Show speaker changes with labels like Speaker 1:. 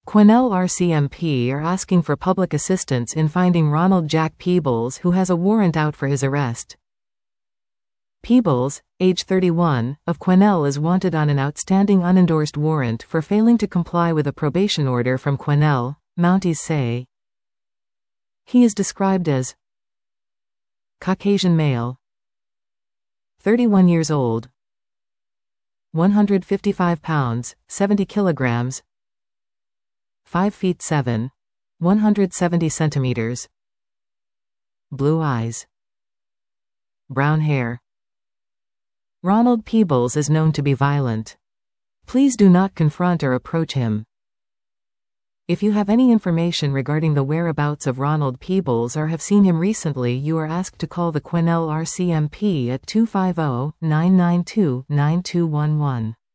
Speaker 1: Quesnel RCMP are asking for public assistance in finding Ronald Jack Peebles, who has a warrant out for his arrest. Peebles, age 31, of Quesnel is wanted on an outstanding unendorsed warrant for failing to comply with a probation order from Quesnel, Mounties say. He is described as Caucasian male, 31 years old, 155 pounds, 70 kilograms, 5 feet 7, 170 centimeters, blue eyes, brown hair. Ronald Peebles is known to be violent. Please do not confront or approach him. If you have any information regarding the whereabouts of Ronald Peebles or have seen him recently, you are asked to call the Quesnel RCMP at 250-992-9211.